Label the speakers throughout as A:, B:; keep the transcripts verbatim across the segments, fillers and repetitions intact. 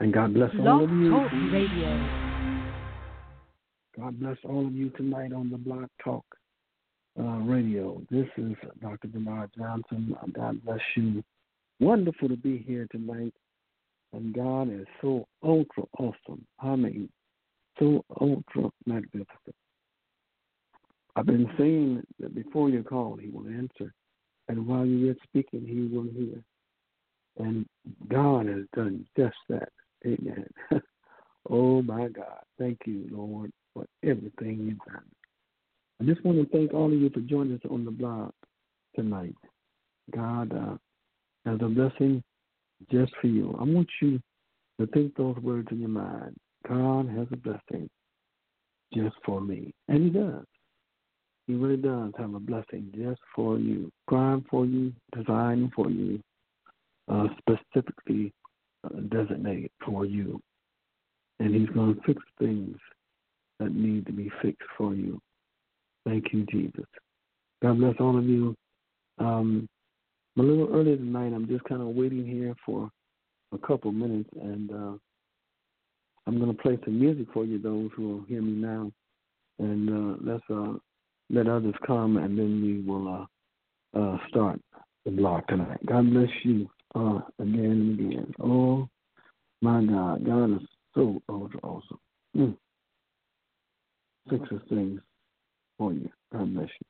A: And God bless all
B: Blog
A: of you.
B: Talk Radio.
A: God bless all of you tonight on the Blog Talk uh, Radio. This is Doctor Bernard Johnson. God bless you. Wonderful to be here tonight. And God is so ultra awesome. I mean, so ultra magnificent. I've been saying that before you call, He will answer. And while you're yet speaking, He will hear. And God has done just that. Amen. Oh, my God. Thank you, Lord, for everything you've done. I just want to thank all of you for joining us on the blog tonight. God uh, has a blessing just for you. I want you to think those words in your mind. God has a blessing just for me. And He does. He really does have a blessing just for you. Prime for you, designed for you, uh, specifically uh, designated for you. And He's going to fix things that need to be fixed for you. Thank you, Jesus. God bless all of you. Um, a little early tonight, I'm just kind of waiting here for a couple minutes, and uh, I'm going to play some music for you, those who will hear me now. And uh, let's uh, let others come, and then we will uh, uh, start the blog tonight. God bless you uh, again and again. Oh, my God. God is so ultra awesome. Mm. Fixes things for you. God bless you.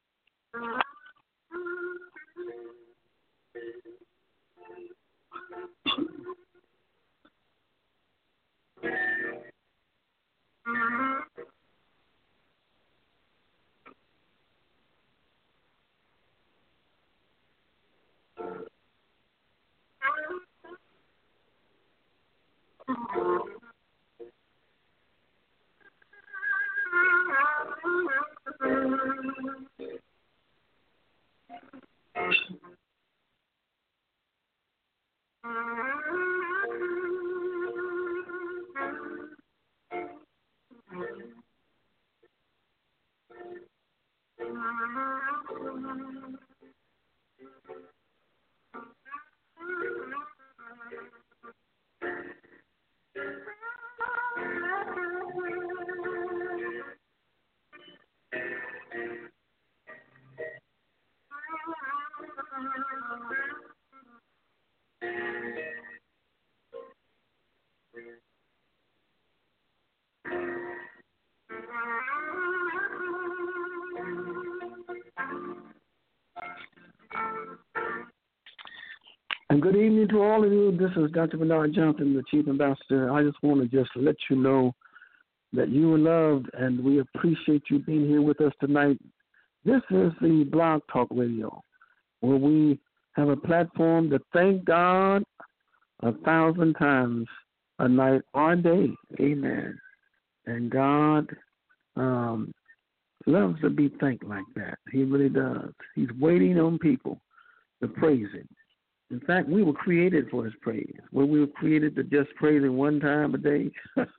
A: And good evening to all of you. This is Doctor Bernard Johnson, the Chief Ambassador. I just want to just let you know that you are loved, and we appreciate you being here with us tonight. This is the Blog Talk Radio, where we have a platform to thank God a thousand times a night or a day. Amen. And God um, loves to be thanked like that. He really does. He's waiting on people to praise Him. In fact, we were created for His praise. Were we were created to just praise Him one time a day?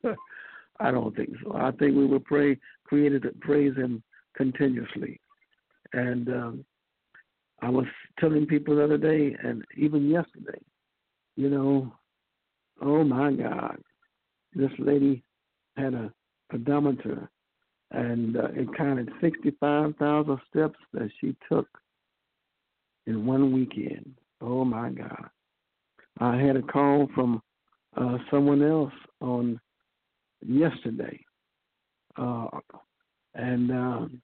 A: I don't think so. I think we were pray, created to praise Him continuously. And um, I was telling people the other day, and even yesterday, you know, oh my God, this lady had a pedometer, and uh, it counted sixty-five thousand steps that she took in one weekend. Oh, my God. I had a call from uh, someone else on yesterday, uh, and um,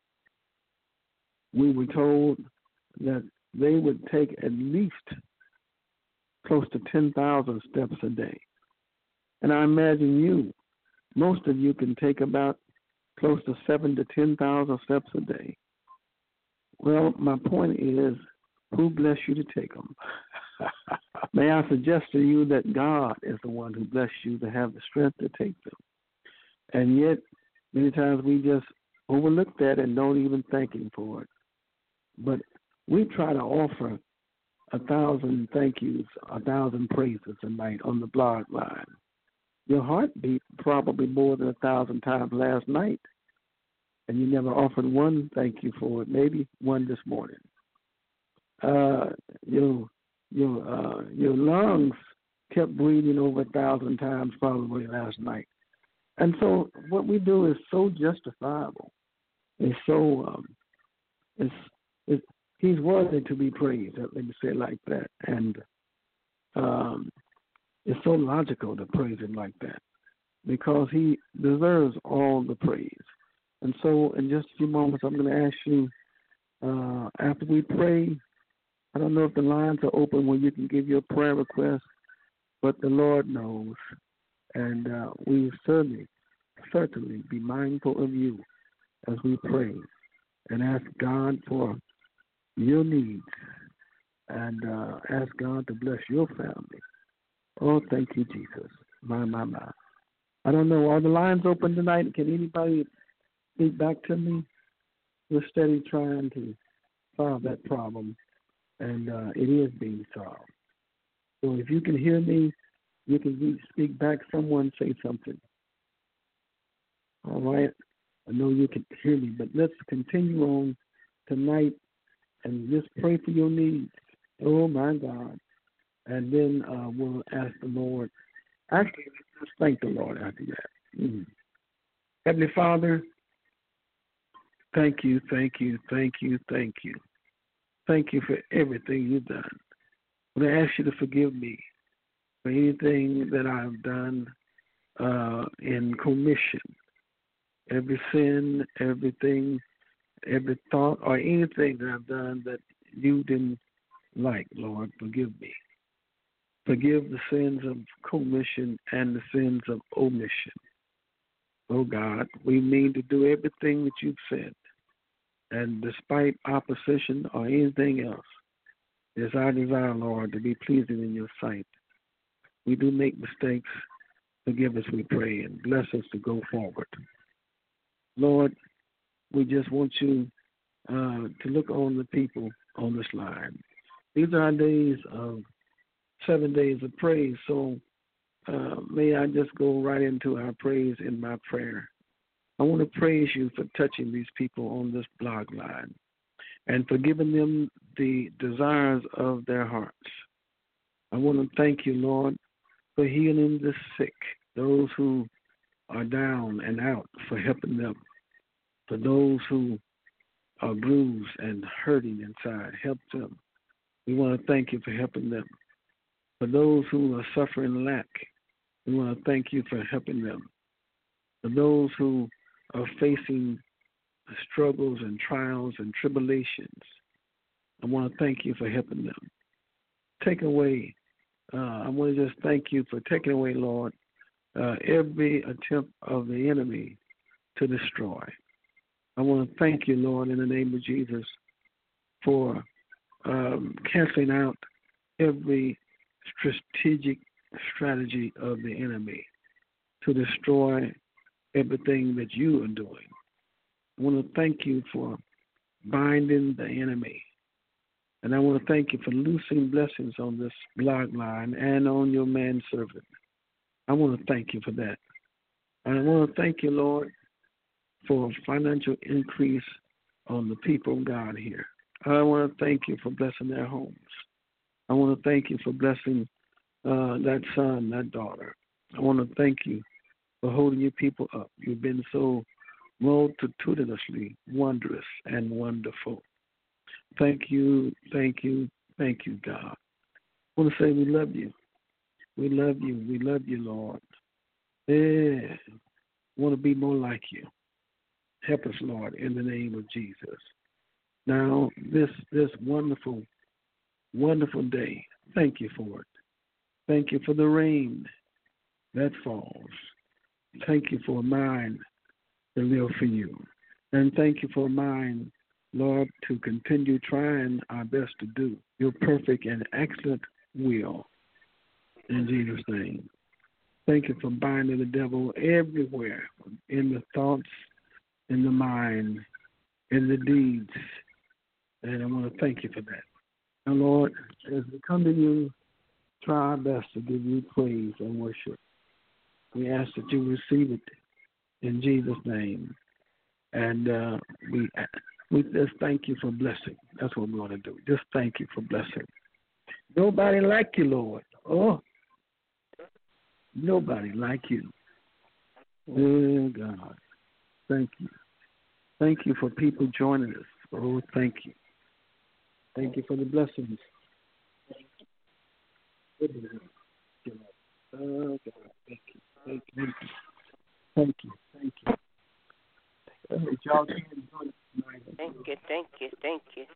A: we were told that they would take at least close to ten thousand steps a day. And I imagine you, most of you can take about close to seven to ten thousand steps a day. Well, my point is, who bless you to take them? May I suggest to you that God is the one who blessed you to have the strength to take them. And yet, many times we just overlook that and don't even thank Him for it. But we try to offer a thousand thank yous, a thousand praises a night on the blog line. Your heart beat probably more than a thousand times last night, and you never offered one thank you for it, maybe one this morning. Uh, your your uh, your lungs kept breathing over a thousand times probably last night. And so what we do is so justifiable. It's so, um, it's, it's, he's worthy to be praised, let me say it like that. And um, it's so logical to praise him like that because he deserves all the praise. And so in just a few moments, I'm going to ask you, uh, after we pray, I don't know if the lines are open where you can give your prayer request, but the Lord knows. And uh, we certainly, certainly be mindful of you as we pray and ask God for your needs and uh, ask God to bless your family. Oh, thank you, Jesus. My, my, my. I don't know. Are the lines open tonight? Can anybody speak back to me? We're steady trying to solve that problem, and uh, it is being solved. So if you can hear me, you can speak back. Someone say something. All right. I know you can hear me, but let's continue on tonight and just pray for your needs. Oh, my God. And then uh, we'll ask the Lord. Actually, let's thank the Lord after that. Mm-hmm. Heavenly Father, thank you, thank you, thank you, thank you. Thank you for everything you've done. I'm going to ask you to forgive me for anything that I've done uh, in commission. Every sin, everything, every thought, or anything that I've done that you didn't like, Lord, forgive me. Forgive the sins of commission and the sins of omission. Oh, God, we mean to do everything that you've said. And despite opposition or anything else, it's our desire, Lord, to be pleasing in your sight. We do make mistakes. Forgive us, we pray, and bless us to go forward. Lord, we just want you uh, to look on the people on this line. These are our days of seven days of praise, so uh, may I just go right into our praise in my prayer. I want to praise you for touching these people on this blog line and for giving them the desires of their hearts. I want to thank you, Lord, for healing the sick, those who are down and out, for helping them. For those who are bruised and hurting inside, help them. We want to thank you for helping them. For those who are suffering lack, we want to thank you for helping them. For those who are facing struggles and trials and tribulations, I want to thank you for helping them. Take away, uh, I want to just thank you for taking away, Lord, uh, every attempt of the enemy to destroy. I want to thank you, Lord, in the name of Jesus, for um, canceling out every strategic strategy of the enemy to destroy everything that you are doing. I want to thank you for binding the enemy. And I want to thank you for loosing blessings on this blog line and on your manservant. I want to thank you for that. And I want to thank you, Lord, for financial increase on the people of God here. I want to thank you for blessing their homes. I want to thank you for blessing uh, that son, that daughter. I want to thank you for holding your people up. You've been so multitudinously wondrous and wonderful. Thank you, thank you, thank you, God. I want to say we love you. We love you. We love you, Lord. Yeah. I want to be more like you. Help us, Lord, in the name of Jesus. Now, this this wonderful, wonderful day, thank you for it. Thank you for the rain that falls. Thank you for a mind to live for you. And thank you for a mind, Lord, to continue trying our best to do your perfect and excellent will. In Jesus' name. Thank you for binding the devil everywhere, in the thoughts, in the mind, in the deeds. And I want to thank you for that. And Lord, as we come to you, try our best to give you praise and worship. We ask that you receive it in Jesus' name. And uh, we we just thank you for blessing. That's what we want to do. Just thank you for blessing. Nobody like you, Lord. Oh, Nobody like you. Oh, God. Thank you. Thank you for people joining us. Oh, thank you. Thank you for the blessings. Oh, God. Thank you. Thank you. Thank you. Thank you. Thank you. Y'all can join us tonight.
C: Thank you, thank you, thank you.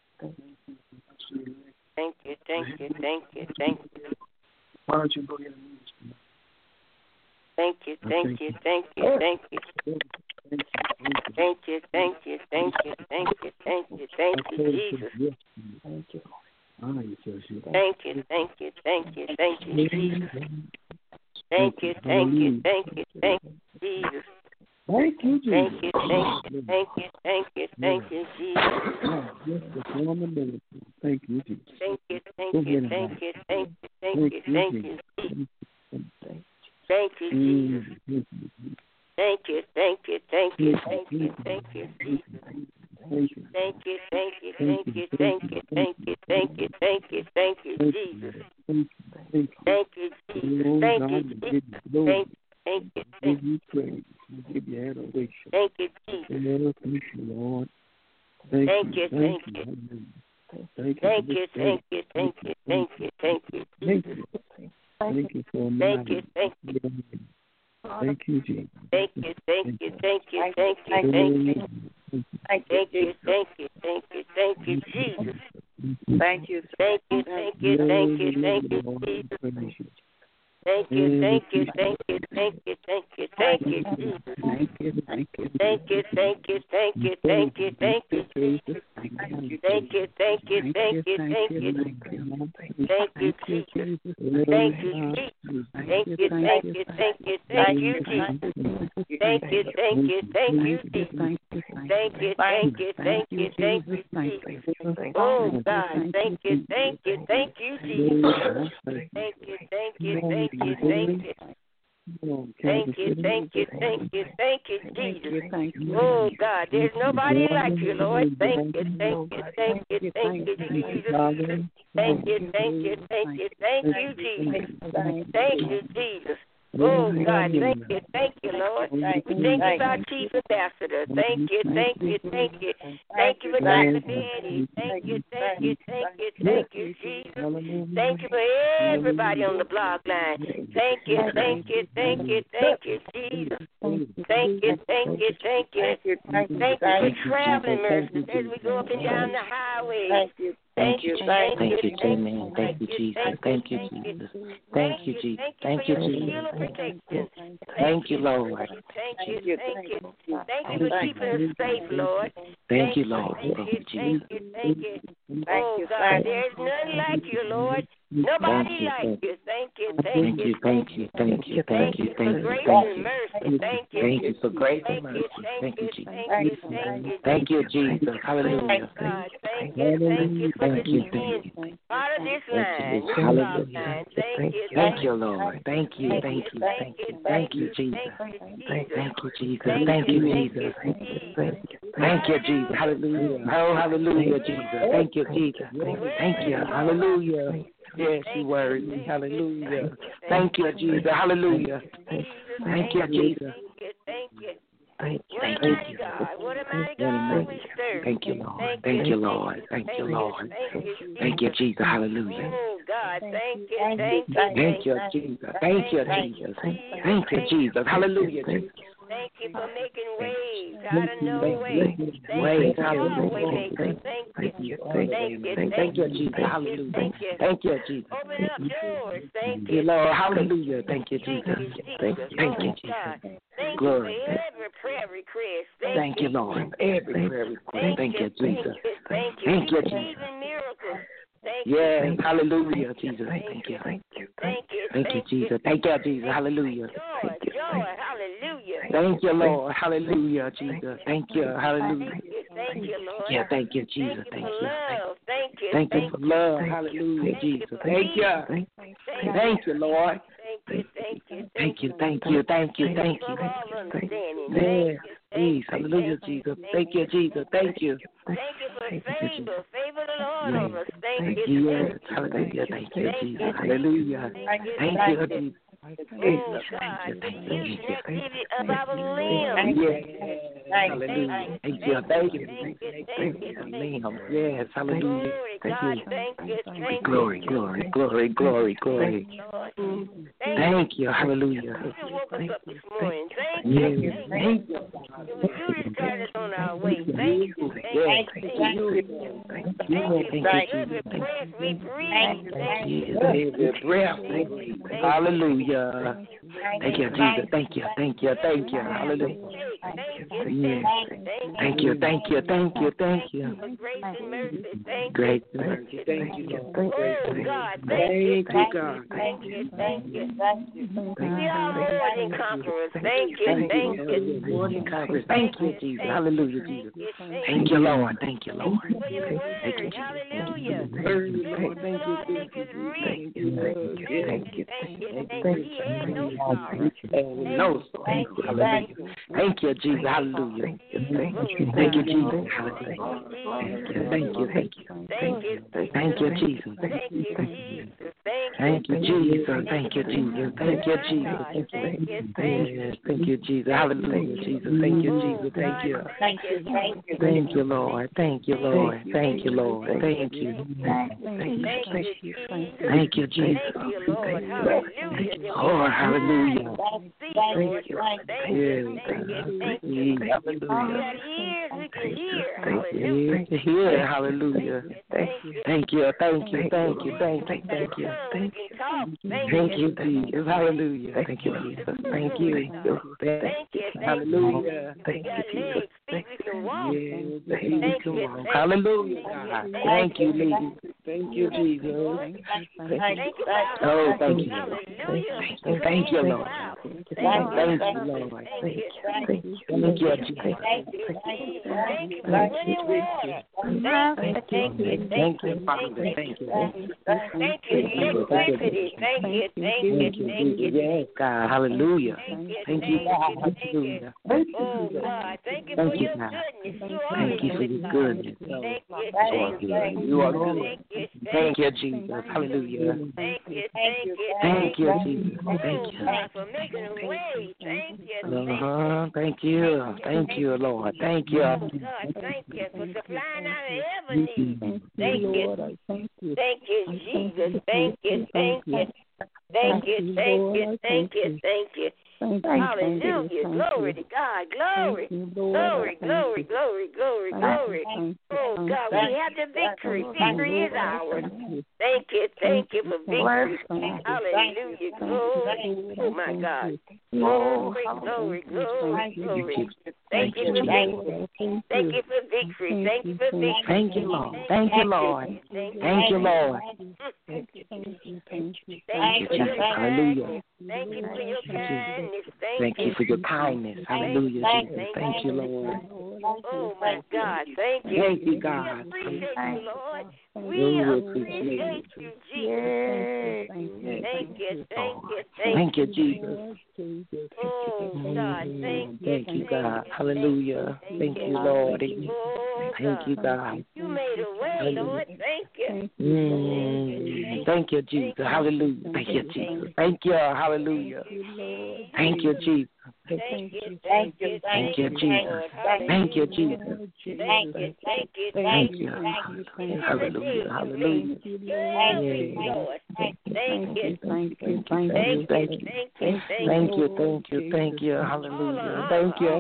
C: Thank you, thank you, thank you, thank you.
A: Why don't you go ahead and lead us tonight?
C: Thank you, thank you, thank you, thank you. Thank you, thank you, thank you, thank you, thank you, thank you, Jesus.
A: Thank you. Thank you,
C: Thank you, thank you, thank you, thank you, Jesus. Thank you, thank you, thank you, thank you, Jesus.
A: Thank you, Jesus.
C: Thank you, thank you, thank you, thank you, thank you, Jesus.
A: Thank you, Jesus.
C: Thank you, thank you, thank you, thank you, thank you, thank you, Jesus. Thank you, Jesus. Thank you, thank you, thank you, thank you, thank you, Jesus. Thank you, thank you, thank you, thank you, thank you, thank you, thank you, thank you, Jesus. Thank you, Jesus. Thank you, Jesus. Thank Thank you, thank you.
A: Praise. We give you adoration.
C: Thank you, Jesus.
A: Thank you, Lord.
C: Thank you, thank you. Thank you, thank you, thank you, thank you, thank you, Jesus.
A: Thank you for
C: Thank you, thank you.
A: Thank you, Jesus.
C: Thank you, thank you, thank you, thank you, thank you. Thank you, thank you, thank you, thank you, Jesus.
D: Thank you,
C: thank you, thank you, thank you, thank you, Jesus. Thank you, thank you, thank you, thank you, thank you, thank you, Jesus.
A: Thank you, thank you.
C: Thank you, thank you, thank you, thank you, thank you, Jesus. Thank you, thank you, thank you, thank you. Thank you, Jesus. Thank you, Jesus. Thank you, thank you, thank you, thank you, Jesus. Thank you, thank you, thank you, Jesus. Thank you, thank you, thank you, thank you, Jesus. Oh God, thank you, thank you, thank you, Jesus. Thank you, thank you, thank you, thank you. Thank you, thank you, thank you, thank you, Jesus. Oh God, there's nobody like you, Lord. Thank you, thank you, thank you, thank you, Jesus. Thank you, thank you, thank you, thank you, Jesus. Thank you, Jesus. Oh God, thank you, thank you, Lord. We thank you for our chief ambassador. Thank you, thank you, thank you. Thank you for Doctor Daddy. Thank you, thank you, thank you, thank you, Jesus. Thank you for everybody on the blog line. Thank you, thank you, thank you, thank you, Jesus. Thank you, thank you, thank you. Thank you for traveling mercies as we go up and down the highway.
D: Thank you.
C: Thank you,
E: thank you, amen. Thank you, Jesus. Thank you, Jesus. Thank you, Jesus. Thank you, Jesus. Thank you, Lord.
C: Thank you, thank you. Thank you for keeping us safe, Lord.
E: Thank you, Lord.
C: Thank you, thank you, thank you. Oh, God, there's none like you, Lord. Nobody like you. Thank you, thank you,
E: thank you, thank you, thank you, thank you,
C: for
E: thank
C: grace
E: you.
C: and mercy. Thank you.
E: Thank you for grace and
C: Thank you,
E: mercy.
C: thank
E: Thank you,
C: you,
E: Jesus.
C: thank you, thank you.
E: Thank you, Jesus. Hallelujah.
C: Oh, God, thank you, thank you for
E: Thank you,
C: this
E: thank you.
C: being part of this line, this
E: Hallelujah.
C: blog line. Thank you,
E: Thank you, Lord. Thank you, thank you, thank you, thank you, Jesus. Thank you, Jesus. Thank you, Jesus. Thank you, Jesus. Hallelujah. Oh, hallelujah, Jesus. Thank you, Jesus. Thank you. Hallelujah. Yes, you worthy. Hallelujah. Thank you, Jesus. Hallelujah. Thank you, Jesus.
C: Thank you.
E: Thank you.
C: What a mighty God. What a mighty God we serve.
E: Thank you, Lord. Thank you, Lord. Thank you, Lord. Thank you, Jesus. Hallelujah.
C: Oh, God. Thank you. Thank you.
E: Thank you, Jesus. Thank you, Jesus. Thank you, Jesus. Hallelujah, Jesus.
C: Thank you for making waves out of no way. Thank you for all way makers. Thank you. Thank you.
E: Thank you, Jesus. Hallelujah.
C: Thank you.
E: Thank you, Jesus.
C: Open up doors. Thank
E: Thank you,
C: you.
E: Lord. Hallelujah. Thank you, Jesus. Thank you,
C: Thank you,
E: Jesus.
C: Jesus. Thank
E: Glory.
C: you for every prayer request. Thank,
E: Thank you, Lord. Every prayer request. Thank you, Jesus.
C: Thank you.
E: Thank you,
C: Even
E: Jesus.
C: miracles. Thank
E: Yes,
C: you.
E: hallelujah, Jesus. Thank you.
C: Thank you. Thank you.
E: Thank you, Jesus. Thank you, Jesus. Hallelujah.
C: Joy, joy, hallelujah.
E: Thank you, Lord. Hallelujah, Jesus. Thank you. Hallelujah.
C: Thank you, thank you, Lord.
E: Yeah, thank you, Jesus.
C: Thank
E: Thank
C: you
E: you.
C: for love. Thank you.
E: Thank you for love. Hallelujah, Jesus. Thank you. Thank you, Lord.
C: Thank you, thank you,
E: Thank you, thank you, thank you, thank you.
C: For all understanding.
E: Yes,
C: Thank
E: please. Hallelujah, Jesus. Thank you, Jesus. Thank you.
C: Thank you for favor. Favor the Lord on us. Thank you.
E: Yes, hallelujah. Thank you, Jesus. Hallelujah. Thank you, Jesus.
C: Oh, God. The activity of our limbs.
E: Hallelujah. Thank you. Thank you. Thank you. Yes. Hallelujah.
C: God, thank you. Thank you.
E: Glory, glory, glory, glory, glory. Thank you. Hallelujah.
C: You woke us up this morning. Thank you. Thank you. You just got us on our way. Thank you. Thank you. Thank you. Thank you. Thank you. We breathe. Thank you.
E: Breath. Hallelujah. Thank you, Jesus. Thank you. Thank you. Thank you. Hallelujah. Thank you. Thank you. Thank you. Thank you.
C: Grace and mercy. Thank you.
E: Great mercy. Thank you.
C: Oh, God. Thank you. Thank you. Thank you. Thank you. We are more than conquerors. Thank you. Thank you.
E: More than conquerors. Thank you, Jesus. Hallelujah, Jesus. Thank you, Lord. Thank you, Lord.
C: For your word. Hallelujah.
E: Thank you.
C: Thank you. Thank you. Thank you. Thank you. No sorrow.
E: No sorrow. Thank you, Jesus. Hallelujah. Thank you, Jesus. Hallelujah. Thank you. Thank you.
C: Thank you.
E: Thank you, Jesus.
C: Thank you, Jesus.
E: Thank you, Jesus. Thank you, Jesus. Thank you, Jesus.
C: Thank you. Thank you.
E: Thank you, Jesus. Hallelujah, Jesus. Thank you, Jesus. Thank you.
C: Thank you. Thank you.
E: Thank you, Lord. Thank you, Lord. Thank you, Lord. Thank you.
C: Thank you.
E: Thank you, Jesus.
C: Thank you, Lord. Hallelujah.
E: Lord, hallelujah.
C: Thank you. Thank you. Thank you. Thank you. We
E: Hallelujah.
C: got ears we can hear.
E: Ears to hear. Hallelujah. Thank you. Thank you. Thank you. Thank you. Thank you. Thank you.
C: Thank you.
E: Thank you, Jesus. Hallelujah. Thank you, Jesus. Thank you.
C: Thank you.
E: Hallelujah.
C: Thank you. Feet we can walk.
E: Thank you. Hallelujah, God. Thank you, lady. Thank you, Jesus.
C: Thank you.
E: Oh, thank you.
C: Hallelujah.
E: Thank you, Lord.
C: Thank
E: Thank you, Lord.
C: Thank you.
E: Thank you, Jesus.
C: Thank you. Thank you for winning water. Thank you.
E: Thank you, Father. Thank you.
C: Thank you for electricity. Thank you. Thank you. Thank you.
E: Yes, God. Hallelujah.
C: Thank you.
E: Thank you, God. Hallelujah.
C: Oh, God. Thank you
E: Thank
C: for
E: you,
C: your
E: God.
C: goodness. You are
E: Thank you for your goodness.
C: Thank you.
E: You are good. You are good.
C: Thank you.
E: Thank you, Jesus. Hallelujah.
C: Thank you. Thank you.
E: Thank you, Jesus. Thank
C: Oh,
E: you.
C: God, for making a way. Thank you.
E: Uh-huh. Thank you. Thank you, Lord. Thank you.
C: Oh, God, thank you for supplying our every need. Thank you. Thank you, Jesus. Thank you. Thank you. Thank you. Thank you. Thank you. Thank you. Hallelujah. Glory to God. Glory. Glory, glory, glory, glory, glory. Oh, God, we have the victory. Victory is ours. Thank you. Thank you for victory. Hallelujah. Glory. Oh, my God. Glory, glory, glory, glory. Thank you for victory. Thank you for victory. Thank you for victory.
E: Thank you, Lord. Thank you, Lord. Thank you, Lord.
C: Thank you.
E: Thank you, Jesus. Hallelujah.
C: Thank you for your kindness.
E: Thank you for your kindness. Hallelujah, Jesus. Thank you, Lord.
C: Oh, my God. Thank you.
E: Thank you, God.
C: We appreciate you, Lord. We appreciate you, Jesus. Thank you. Thank you.
E: Thank you, Jesus.
C: Oh, God. Thank you.
E: Thank you, God. Hallelujah. Thank you, Lord. Thank you, God.
C: You made a way, Lord. Thank you.
E: Mm. Thank you, Jesus. Hallelujah. Thank you, Jesus. Thank you. Hallelujah. Thank you, Jesus.
C: Thank you. Thank you.
E: Thank you, Jesus. Thank you, Jesus.
C: Thank you. Thank you.
E: Thank you. Hallelujah. Hallelujah.
C: Thank you, Lord. Thank you.
E: Thank you. Thank you. Thank you. Thank you. Thank you. Thank you. Hallelujah. Thank you.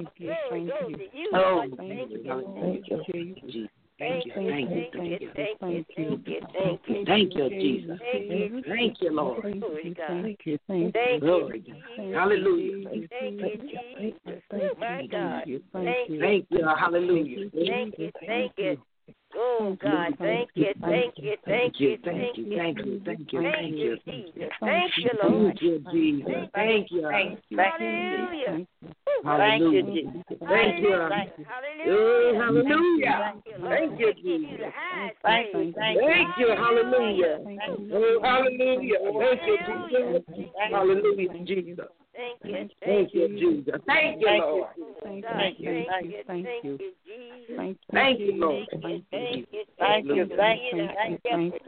E: Oh, thank you. Thank you. Thank you, thank you, thank you,
C: thank you, thank you, thank you,
E: thank you, Jesus. Thank you, Lord.
C: Thank you,
E: thank you, glory. Hallelujah.
C: Thank you, Jesus. Oh my God.
E: Thank you, thank you, hallelujah.
C: Thank you, thank you. Oh God, thank you, thank you, thank you,
E: thank you, thank you, thank you,
C: thank you, Jesus. Thank you, Lord.
E: Thank you, Jesus. Thank you.
C: Hallelujah.
E: Hallelujah. Thank you.
C: Hallelujah.
E: Hallelujah. Thank you, Jesus. Thank you. Hallelujah. Oh, hallelujah. Thank you, Jesus. Hallelujah, Jesus.
C: Thank you.
E: Thank you, Jesus. Thank you, Lord.
C: Thank you. Thank you. Thank you, Jesus.
E: Thank you, Lord.
C: Thank you. Thank you. Thank you. Thank you.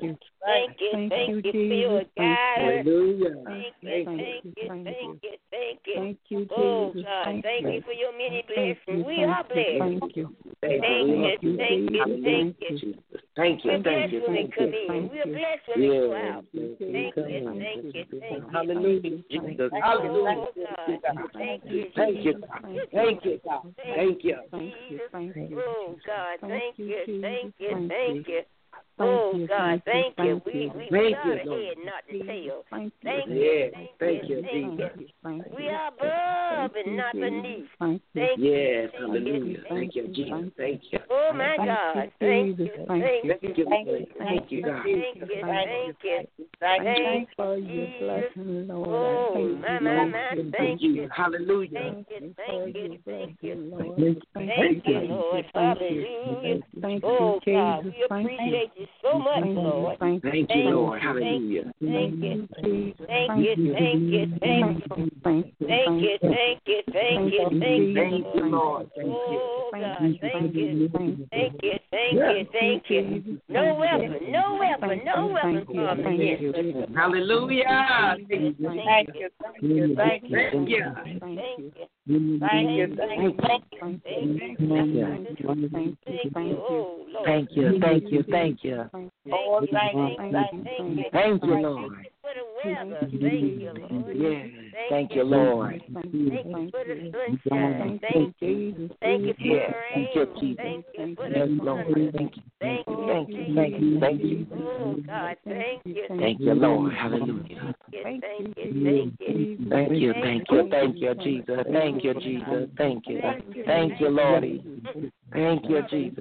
C: Thank you, thank you for your guidance.
E: Hallelujah.
C: Thank you, thank you, thank you, thank you.
B: Thank you,
C: Oh,
B: Jesus.
C: God, thank you for your many
B: Thank you,
C: blessings. We are blessed.
B: Thank you.
C: Thank you, thank you, thank you.
E: Thank you,
C: We're
E: thank
C: blessed
E: you,
C: when we
E: thank
C: come
E: you.
C: in. We're blessed when we go out.
E: Yes.
C: Thank you, thank you, thank you.
E: Hallelujah, Jesus. Hallelujah.
C: Oh, God. Thank you,
E: Thank you,
C: Jesus.
E: God. Thank you, God. Thank you.
C: Jesus. Oh, God, thank you, thank you,
B: Thank
C: thank
B: you.
C: you. Oh, God, thank you. We we we
E: Thank
C: are
E: you,
C: the
E: Lord.
C: head, not the tail.
B: Thank you.
C: Thank you,
E: Yes.
C: thank
E: Thank
C: you,
E: you,
C: thank you.
E: Jesus.
C: We are above and not beneath.
B: Thank you.
C: Thank you.
E: Yes.
C: Thank you.
E: Hallelujah. Thank you, Jesus. Thank you.
C: Oh, my God. Thank you, thank you.
E: Thank you, Lord. Thank you, God.
C: Thank you, thank you.
B: Thank you
C: Thank
B: for
C: you,
B: your
C: Jesus.
B: blessing, Lord.
C: Oh,
B: Thank
C: my,
B: you,
C: my,
B: Lord.
C: my, thank you.
E: Hallelujah.
C: Thank you, thank you, thank you.
B: Lord.
C: Thank you, Lord. Hallelujah.
B: Thank
C: Oh,
B: you,
C: God,
B: Jesus.
C: we
B: Thank you.
C: appreciate you so much,
B: Thank you.
C: Lord.
B: Thank you.
E: Thank you, Lord. Hallelujah.
C: Thank you.
B: Jesus.
C: Thank you, thank you, thank you.
B: Thank you.
C: Thank you, thank you, thank you, thank
E: Thank
C: you,
E: you, Lord. Thank you.
C: Oh, God, thank you. Thank you, thank you, thank you. No weapon, no weapon, no weapon from against us.
E: Hallelujah.
C: Thank you,
D: Thank you, thank you, thank you,
E: Thank you.
C: thank you.
D: thank you, thank you.
C: Thank you. Thank you. Oh, Lord.
E: Thank you. Thank you. Thank you.
D: Oh, thank you,
C: Thank
D: thank
C: you.
D: you.
C: Thank you.
E: Thank you, Lord.
C: For the weather. Thank you, Lord.
E: Yes. Thank you, Lord.
C: Thank you for the sunshine. Thank you. Thank you for the
E: Yes.
C: rain.
E: Thank you, Jesus.
C: Thank you for
E: Yes,
C: the
E: Lord.
C: thunder.
E: Thank you.
C: Thank you.
E: Thank you. Thank you. Thank you.
C: Oh, God, thank you.
E: Thank you, Lord. Hallelujah.
C: Thank you. Thank you.
E: Thank you. Thank you. Thank you, Jesus. Thank you, Jesus. Thank you. Thank you, Lordy. Thank you, Jesus.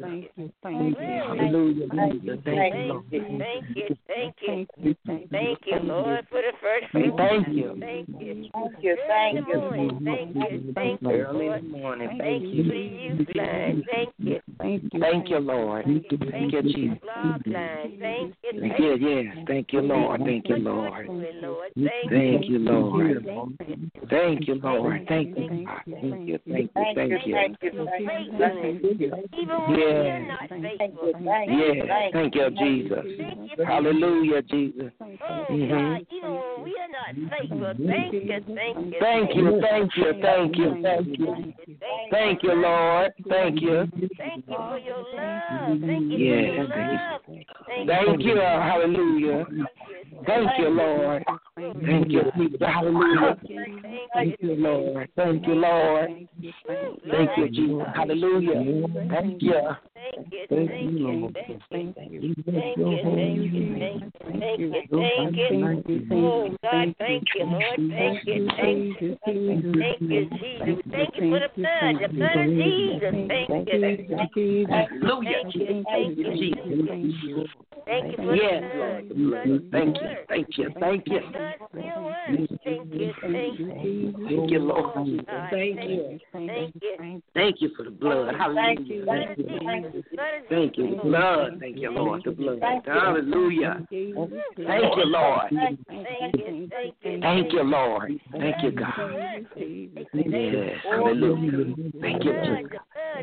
E: Hallelujah. Jesus. Thank you, Lord.
C: Thank you. Thank you. Thank you, Lord, for the first fruit.
E: Thank you.
C: Thank you.
D: Thank you, thank you.
C: Thank you. Thank you,
E: Early in
C: Lord.
E: the morning.
C: Thank
E: Thank
C: you for the
E: you.
C: youth line. Thank you.
E: Thank you, Lord. Thank you, Jesus.
C: Blood line. Thank you.
E: Thank you. Yes. Thank you, Lord. Thank you, Lord. Thank you, Lord. Thank you, Lord. Thank you. Thank you. Thank you. Thank you.
D: Thank you, thank you.
C: Even when we're not faithful.
E: Yes. Thank you, Jesus. Hallelujah, Jesus.
C: Oh, God, even when we are not faithful. Thank you. Thank you.
E: Thank you. Thank you. Thank you. Thank you. Thank you, Lord. Thank you.
C: Thank you for your love. Thank you
E: Yes.
C: for your love.
E: Thank you. Hallelujah. Thank you, Lord. Thank you, Jesus. Hallelujah. Thank you, Lord. Thank you, Lord. Thank you, Jesus. Hallelujah. Thank you.
C: Thank you, thank you, thank you, thank you, thank you, thank you, thank you. Oh, God, thank you, Lord. Thank you, thank you, thank you, Jesus. Thank you for the blood, the blood of Jesus. Thank you.
E: Hallelujah.
C: Thank you, thank you, Jesus. Thank you for the
E: Yes,
C: blood.
E: Lord. Thank you. Thank you. Thank you.
C: Thank you, thank you.
E: Thank you, Lord. Thank you.
C: Thank you.
E: Thank you for the blood. Hallelujah.
C: Thank you.
E: Thank you, the blood. Thank you, Lord, the blood. Hallelujah. Thank you, Lord.
C: Thank you, thank you.
E: Thank you, Lord. Thank you, God. Yes, hallelujah. Thank you, Jesus.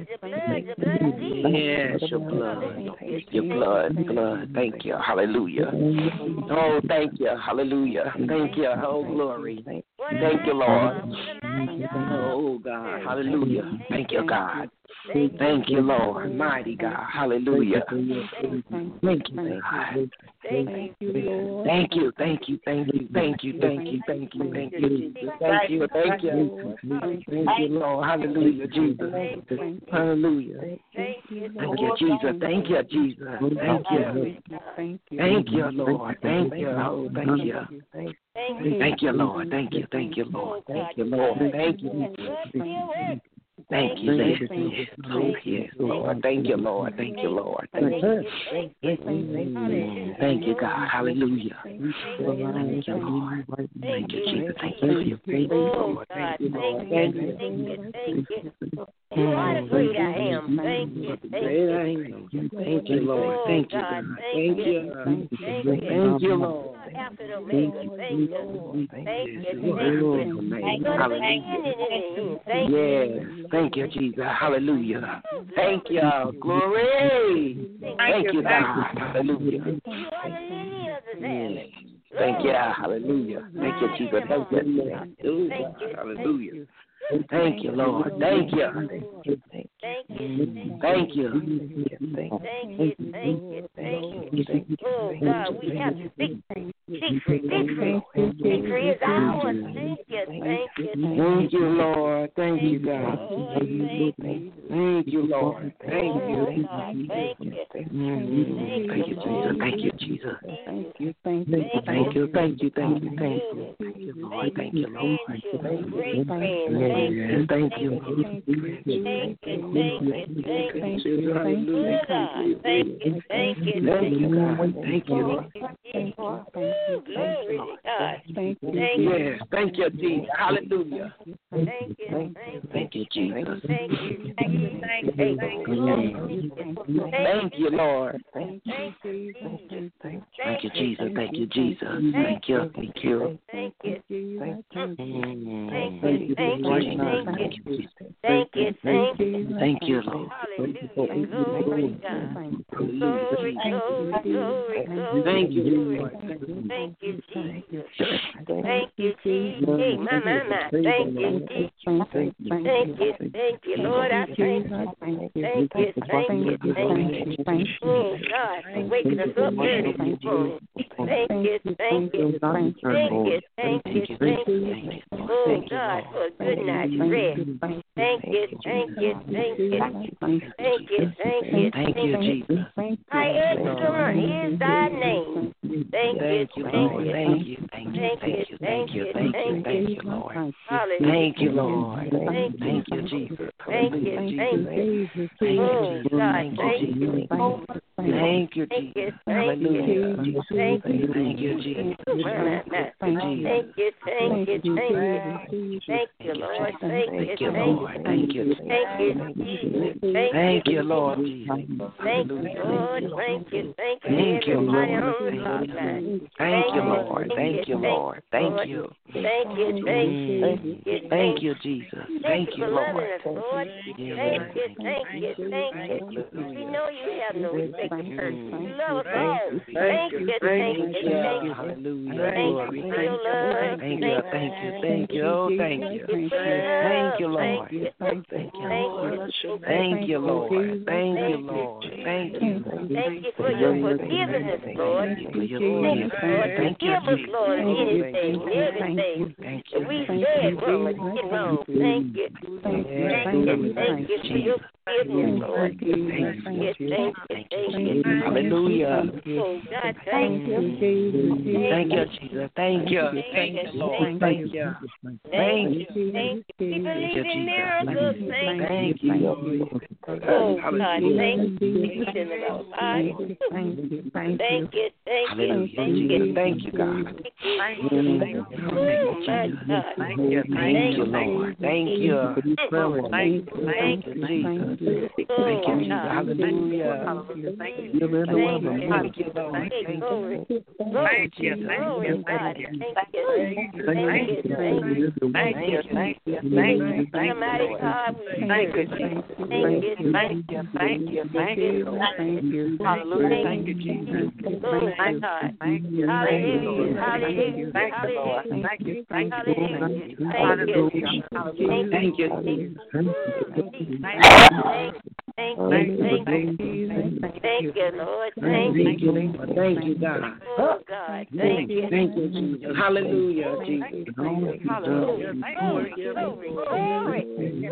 E: Yes, your blood. Your blood, blood. Thank you. Hallelujah. Oh, thank you. Hallelujah. Thank you. Oh, glory. Thank you, Lord. Oh, God. Hallelujah. Thank you, God. Thank you, Lord. Mighty God. Hallelujah. Thank you, God.
C: Thank you, Lord.
E: Thank you, thank you, thank you, thank you, thank you, thank you, thank you, Jesus. Thank you, thank you. Thank you, Lord. Hallelujah, Jesus. Hallelujah. Thank you, Jesus. Thank you, Jesus. Thank you. Thank you, Lord. Thank you. Oh, thank you. Thank you, Lord. Thank you, thank you, Lord. Thank you, Lord. Thank you. Thank you, yes, yes, Lord, yes, Lord. Thank you, Lord. Thank you, Lord. Thank you. Thank you, God. Hallelujah. Thank you, Lord. Thank you, Jesus. Thank you, thank you, Lord. Thank you, Lord. Thank you.
C: Thank you. You are the great I am. Thank you. Thank you.
E: Thank you, Lord. Thank you, God. Thank you. Thank you, Lord.
C: After the Omega. Thank you. Thank you.
E: Thank you. Yes. Thank you, Jesus. Hallelujah. Thank you. Glory. Thank you, God. Hallelujah.
C: You are the lily of family.
E: Thank you. Hallelujah. Thank you, Jesus. Thank you. Hallelujah. Hallelujah. Thank you, Lord. Thank you.
C: Thank you.
E: Thank you.
C: Thank you. Thank you. Thank you. Oh, God, we have to speak. Victory. Victory. Victory is ours. Thank you. Thank you.
E: Thank you, Lord. Thank you, God. Thank you, Lord. Thank you.
C: Thank you.
E: Thank you, Jesus. Thank you, Jesus. Thank you. Thank you. Thank you. Thank you. Thank you. Thank you. Thank you, Lord. Thank you, Lord.
C: Great friends.
E: Yes, thank you.
C: Thank you. Thank you. Thank you. Thank you. Thank you. Thank you.
E: Thank you, God. Thank you.
C: Thank you. Glory to God.
E: Thank you. Yes, thank you, Jesus. Hallelujah.
C: Thank you.
E: Thank you, Jesus.
C: Thank you. Thank you. Thank you.
E: Thank you, Lord.
C: Thank you.
E: Thank you, Jesus. Thank you, Jesus. Thank you. Thank you.
C: Thank you. Thank you.
E: Thank
C: Thank you. Thank you. Thank you. Thank you.
E: Thank you, Lord.
C: Hallelujah. Glory to God. Glory, glory, glory, glory.
E: Thank you, Lord.
C: Thank you, Jesus. Thank you, Jesus. Hey, my, my, my. Thank you, Jesus. Thank you, thank you, Lord. I thank you. Thank you, thank you, thank you. Oh, God, for waking us up early this morning. Thank you, thank you, thank you, thank you, thank you. Oh, God, for a good night's rest. Thank you, thank you, thank you. Thank you, thank you,
E: Thank you, Jesus.
C: How excellent is thy name. Thank you,
E: Lord.
C: thank
E: Thank
C: you.
E: you, thank you, thank you, thank you, thank you, thank you, Lord. Thank you, Lord. Thank you, Jesus.
C: Thank you, thank you. Oh, God, thank you.
E: Thank you, Jesus. Hallelujah.
C: Thank you.
E: Thank you, Jesus.
C: Thank you, thank you, thank you. Thank you, Lord.
E: Thank you, Lord. Thank you.
C: Thank you.
E: Thank you, Lord Jesus.
C: Thank you, Lord. Thank you, thank you.
E: Thank you, Lord.
C: Lord.
E: Thank you, Lord. Thank you, Lord. Thank you.
C: Thank you, thank you.
E: Thank you, Jesus. Thank you, Lord.
C: Lord. Thank you, thank you, thank you. We know you have no respect for persons. You love us all. Thank you, thank you, thank you.
E: Hallelujah.
C: Thank you for your love.
E: Thank you, thank you, thank you, oh, thank you. Thank you, Lord. Thank you, Lord. Thank you, Lord. Thank you, Lord. Thank you.
C: Thank you for your forgiveness, Lord.
E: For your forgiveness. Thank you,
C: Forgive us,
E: Jesus.
C: Lord, anything, everything
E: Thank
C: that
E: you.
C: we said wrong or did wrong. Thank you. Thank you. Thank you for your forgiveness, Lord. Thank you. Thank you. Thank you.
E: Hallelujah.
C: Oh, God, thank you.
E: Thank you, Jesus. Thank you. Thank you, Lord. Thank you. Thank you.
C: Thank you. We believe in
E: Jesus.
C: miracles. Thank you.
E: Thank you.
C: Oh, God, thank you. Thank you. Thank you. Thank you. Thank you.
E: Hallelujah, Jesus. Thank you, God.
C: Thank you. Oh, my God.
E: Thank you, thank you, Lord. Thank you. Thank you, thank you, Jesus. Thank you, Jesus. Hallelujah. Thank you, Lord. Thank you.
C: Thank you. Thank you. Thank you. Thank you. Thank you.
E: Thank you, thank you, thank you, thank you,
C: Almighty
E: Lord.
C: God, we
E: Thank you,
C: thank
E: Jesus.
C: you. Thank you.
E: Thank you, thank you, thank you, Lord.
B: Thank you.
E: Hallelujah. Thank you, Jesus.
C: Oh, my God.
E: Thank you,
C: Hallelujah.
E: hallelujah. Thank you, Lord.
C: Hallelujah.
E: Thank you, thank you,
C: Hallelujah.
E: thank you. Hallelujah. Thank you, Jesus.
C: Thank you. Thank you. Thank you. Thank you, Lord. Thank
E: Thank
C: you.
E: you, thank you, God.
C: Oh, God. Thank you.
E: Thank you, Jesus. Hallelujah, Jesus.
C: Hallelujah. Glory, glory, glory.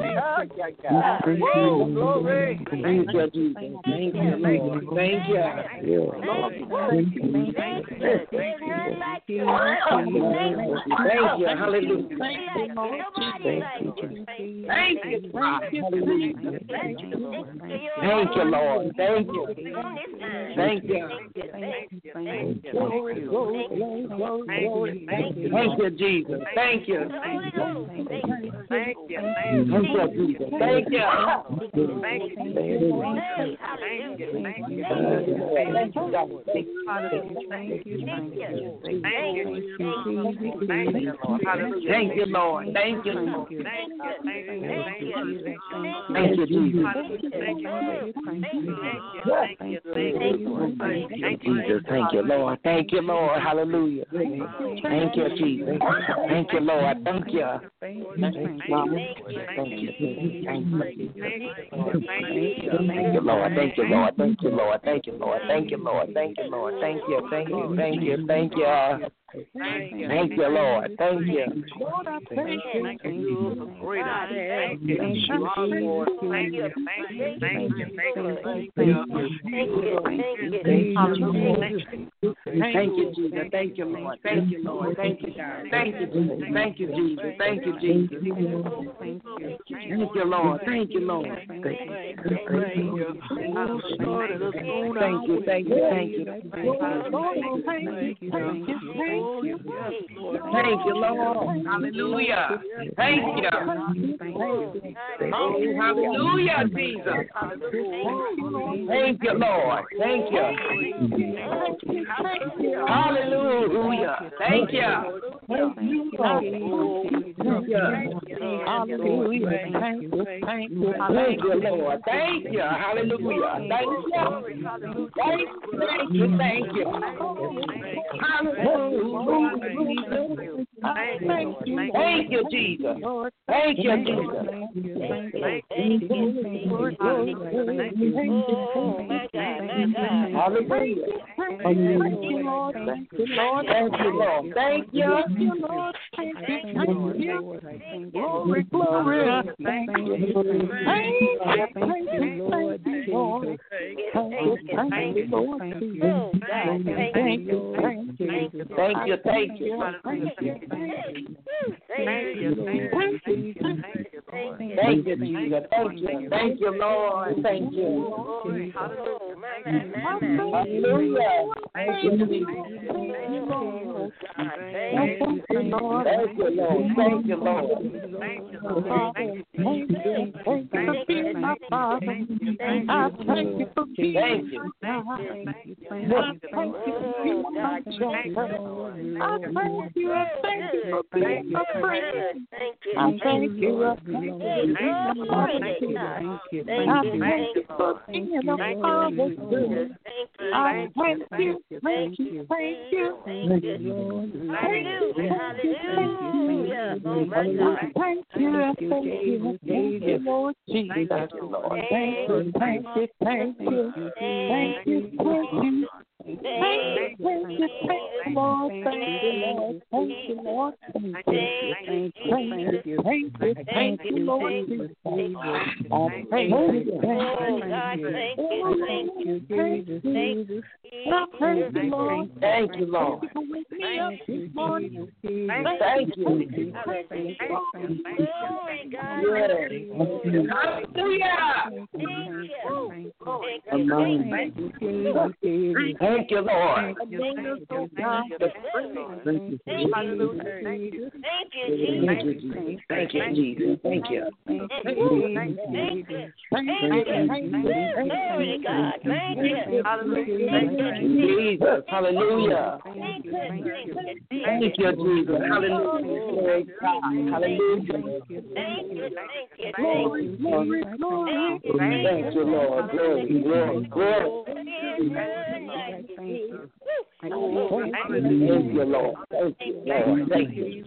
E: Oh, glory. Thank you, Jesus. Thank you, Lord. Thank you.
C: Thank you. There's none like you.
E: Thank you. Hallelujah.
C: Nobody like you.
E: Thank you. Hallelujah.
C: Thank you.
E: Thank you, Lord. Thank you. Thank you.
C: Thank you.
E: Thank you, Jesus. Thank you.
C: Thank you.
E: you. Thank you, Jesus. Thank you.
C: Thank you. Thank you. Thank you. Thank you.
E: Thank you, God.
C: Thank you. Thank you. Thank you. Thank you, Lord. Hallelujah.
E: Thank you, Lord. Thank you, Lord.
C: Thank you. Thank you. Thank you.
E: Thank you, Jesus.
C: Thank you. Thank you. Thank you.
E: Thank you, Jesus. Thank you, Lord. Thank you, Lord. Hallelujah. Thank you, Jesus. Thank you, Lord. Thank you. Thank you. Thank you. Thank you. Thank you, Lord. Thank you, Lord. Thank you, Lord. Thank you, Lord. Thank you, Lord. Thank you, Lord. Thank you. Thank you. Thank you. Thank you. Thank you, Lord. Thank you.
C: Lord, I thank you. Thank you for great I am. Thank you. Thank you, Lord. Thank you. Thank you. Thank you. Thank you. Thank you.
E: Thank you, Jesus. Thank you, Lord. Thank you, Lord. Thank you, God. Thank you, Jesus. Thank you, Jesus. Thank you, Jesus. Thank you, Lord. Thank you, Lord. Thank you. Thank you. Thank you. Thank you. Thank you. Thank you. Thank you. Thank you, Lord. Hallelujah. Thank you. Oh, hallelujah, Jesus. Thank you, Lord. Thank you. Hallelujah. Thank you. Hallelujah. Thank you. Thank you. Thank you, Lord. Thank you. Hallelujah. Thank you. Thank you. Thank you. Hallelujah. Thank you. Thank you, Jesus. Thank you, Jesus. Hallelujah. Thank you, Lord. Thank you, Lord. Thank you, Lord. Thank you. Thank you, Lord. Thank you. Glory, glory. Thank you. Thank you. Thank you, Lord. Thank you, Lord. Thank you, Lord. Thank you. Thank you. Thank you. Thank you. Thank you. Thank you, Lord. Thank you, Jesus. Thank you. Thank you, Lord. Thank you. Hallelujah. Thank you, Jesus. Thank you, Lord. Thank you, Lord. Thank you, Lord. Thank you, Lord. Thank you, Lord. Thank you. Thank you for being my Father. I thank you for being my God. I thank you for being my children. I thank you. I thank you for being my friend. I thank you. I thank you for being my Father. I thank you for being a Father. I thank you. Thank you. Thank you. Thank you, Lord. Thank you. Thank you. Thank you. Thank you. Thank you, Lord Jesus. Thank you, Lord. Thank you. Thank you. Thank you. Thank you. Thank you. Thank you, thank you, thank you, Lord, thank you, Lord, thank you, Lord, thank you, thank you, thank you, thank you, Lord, Jesus, thank you, thank you, thank you, Jesus, Jesus, thank you, Lord, thank you, Lord, thank you, Lord, thank you, hallelujah. Thank you, Lord. Thank you, Thank you, Jesus. Thank you, Jesus. Thank you. Thank you. Jesus. Hallelujah. Thank you, Jesus. Hallelujah. Hallelujah. Glory, glory, glory. Thank you, Lord. Glory, glory, glory. Thank you, Lord. Thank you, Lord. Thank you.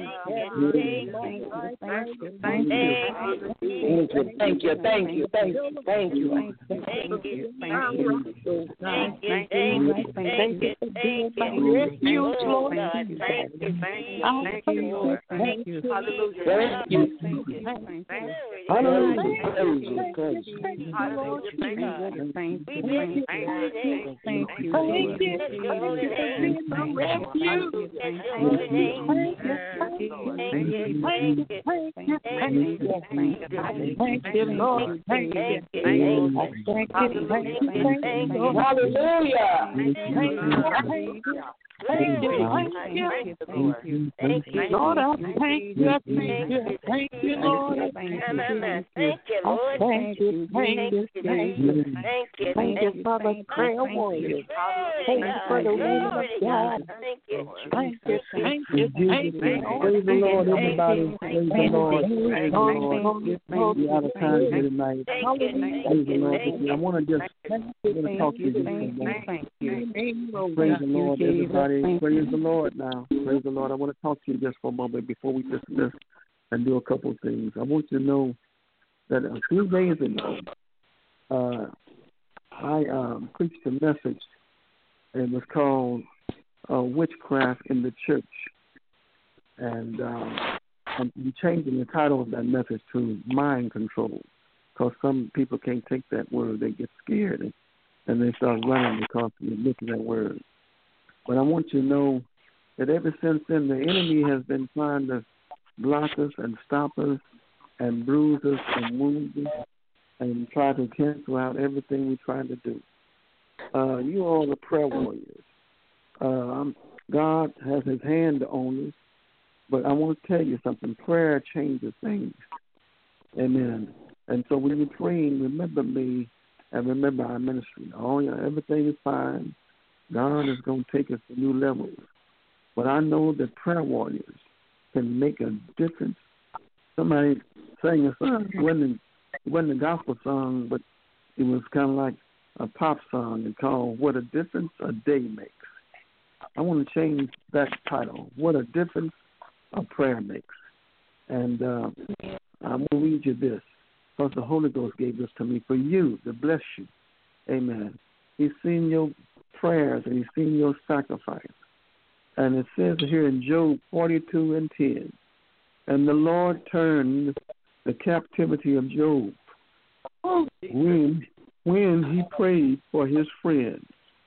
E: Thank you. Thank you. Thank you. Thank you. Thank you. Thank you. Thank you. Thank you. Thank you. Thank you for being my refuge, Lord. Thank you. Thank you. Thank you. Hallelujah. Thank you.
A: Hallelujah. Praise you, praise you.
C: Thank you, Lord. Thank you.
D: Thank
C: We
D: you.
C: bless
D: Thank
C: your
D: you.
C: holy name.
D: Thank you.
C: We bless your holy name.
D: Thank
C: Bless your holy name. Thank you, thank you, thank you, thank you,
D: Thank you.
C: thank
D: Thank you, Lord. Thank you.
C: thank you,
D: Thank you.
C: thank you,
D: Thank you. Thank you.
C: thank you.
D: Hallelujah.
C: Thank
D: Thank you. Thank you. Thank you. Thank you.
C: you, thank you,
D: Lord, I thank you. Thank you. Thank you, Lord. I
C: thank
D: thank you.
C: Thank you, Lord.
D: Thank you. Thank you. Thank you.
C: Thank you,
D: Thank you for the prayer warriors. Thank you for the women of God.
C: Thank you.
D: Thank you. Thank you. Thank you.
A: Praise the Lord, everybody. Praise the Lord. Praise the Lord. We're out of time here tonight.
C: Thank you.
A: Praise the Lord. I want to just I want to talk to you just for a moment. Praise the Lord, everybody. Praise the Lord now. Praise the Lord. I want to talk to you just for a moment before we dismiss and do a couple of things. I want you to know that a few days ago, uh, I um, preached a message. It was called uh, Witchcraft in the Church. And um, I'm changing the title of that message to Mind Control, because some people can't take that word. They get scared and, and they start running because they look at that word. But I want you to know that ever since then, the enemy has been trying to block us and stop us and bruise us and wound us and try to cancel out everything we're trying to do. Uh, you all are prayer warriors. Uh, God has his hand on us, but I want to tell you something. Prayer changes things. Amen. And so when you're praying, remember me and remember our ministry. Oh, yeah, everything is fine. God is going to take us to new levels. But I know that prayer warriors can make a difference. Somebody sang a song. It wasn't, it wasn't a gospel song, but it was kind of like a pop song. It's called What a Difference a Day Makes. I want to change that title. What a Difference a Prayer Makes. And uh, I'm going to read you this, because the Holy Ghost gave this to me for you, to bless you. Amen. He's seen your prayers and he's seen your sacrifice. And it says here in Job forty-two and ten, and the Lord turned the captivity of Job when, when he prayed for his friends.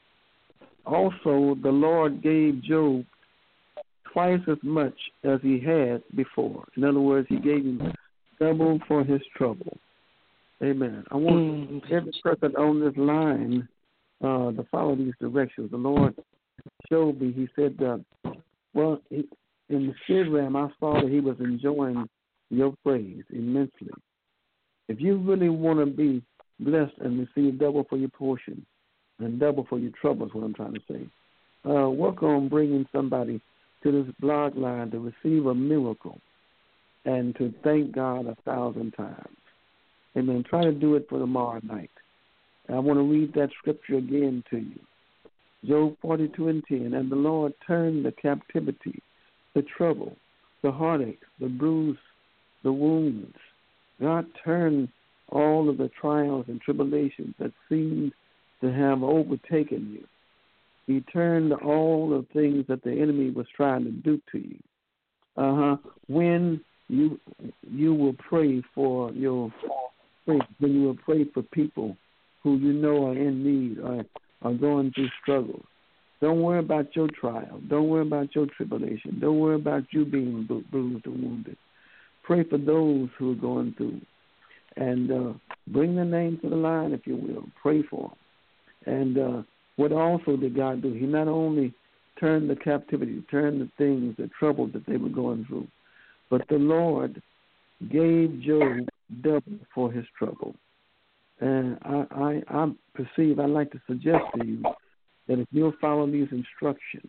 A: Also, the Lord gave Job twice as much as he had before. In other words, he gave him double for his trouble. Amen. I want mm. every person on this line uh, to follow these directions. The Lord showed me, he said, uh, well, he, in the spirit realm, I saw that he was enjoying your praise immensely. If you really want to be blessed and receive double for your portion and double for your troubles, what I'm trying to say, uh, work on bringing somebody to this blog line to receive a miracle and to thank God a thousand times. Amen. Try to do it for tomorrow night. And I want to read that scripture again to you. Job forty-two and ten, and the Lord turned the captivity, the trouble, the heartache, the bruise, the wounds. God turned all of the trials and tribulations that seemed to have overtaken you. He turned all the things that the enemy was trying to do to you. Uh-huh. When you you will pray for your friends, when you will pray for people who you know are in need or are going through struggles. Don't worry about your trial. Don't worry about your tribulation. Don't worry about you being bruised or wounded. Pray for those who are going through. And uh, bring their name to the line, if you will. Pray for them. And uh, what also did God do? He not only turned the captivity, turned the things, the trouble that they were going through, but the Lord gave Job double for his trouble. And I, I, I perceive, I'd like to suggest to you that if you'll follow these instructions,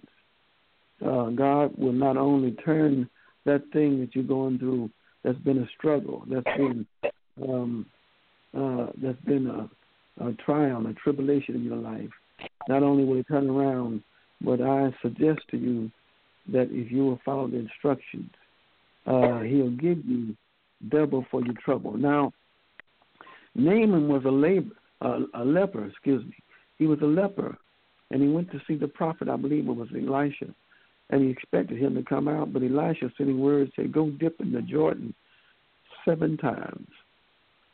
A: uh, God will not only turn that thing that you're going through that's been a struggle, that's been um, uh, that's been a, a trial, a tribulation in your life, not only will He turn around, but I suggest to you that if you will follow the instructions, uh, He'll give you double for your trouble. Now, Naaman was a, labor, uh, a leper, excuse me. He was a leper, and he went to see the prophet, I believe it was Elisha, and he expected him to come out, but Elisha sent him word, said, go dip in the Jordan seven times,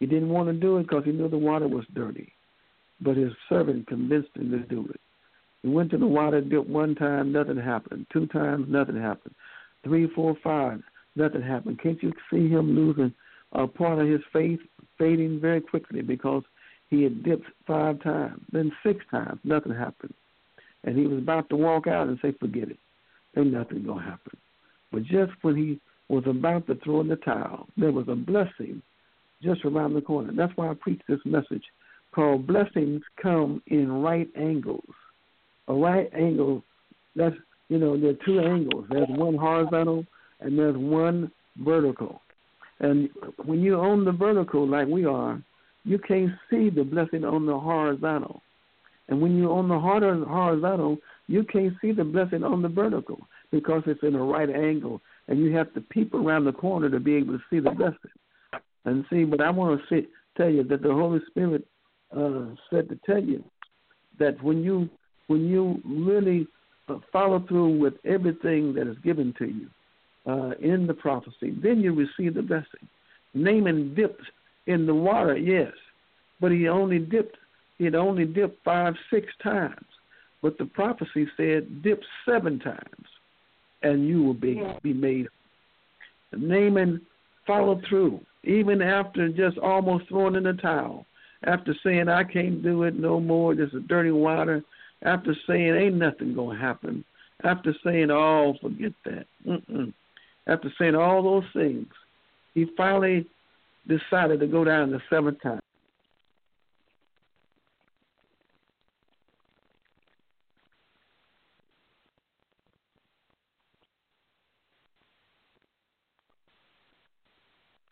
A: He didn't want to do it because he knew the water was dirty. But his servant convinced him to do it. He went to the water, dipped one time, nothing happened. Two times, nothing happened. Three, four, five, nothing happened. Can't you see him losing a part of his faith, fading very quickly because he had dipped five times, then six times, nothing happened. And he was about to walk out and say, forget it. Ain't nothing going to happen. But just when he was about to throw in the towel, there was a blessing just around the corner. That's why I preach this message called Blessings Come in Right Angles. A right angle, that's, you know, there are two angles. There's one horizontal and there's one vertical. And when you're on the vertical like we are, you can't see the blessing on the horizontal. And when you're on the horizontal, you can't see the blessing on the vertical because it's in a right angle. And you have to peep around the corner to be able to see the blessing. And see, but I want to say, tell you that the Holy Spirit uh, said to tell you that when you when you really uh, follow through with everything that is given to you uh, in the prophecy, then you receive the blessing. Naaman dipped in the water, yes, but he only dipped, he had only dipped five, six times. But the prophecy said, dip seven times, and you will be, be made. Naaman followed through, even after just almost throwing in the towel, after saying, I can't do it no more, this is dirty water, after saying, ain't nothing going to happen, after saying, oh, forget that, Mm-mm. after saying all those things, he finally decided to go down the seventh time.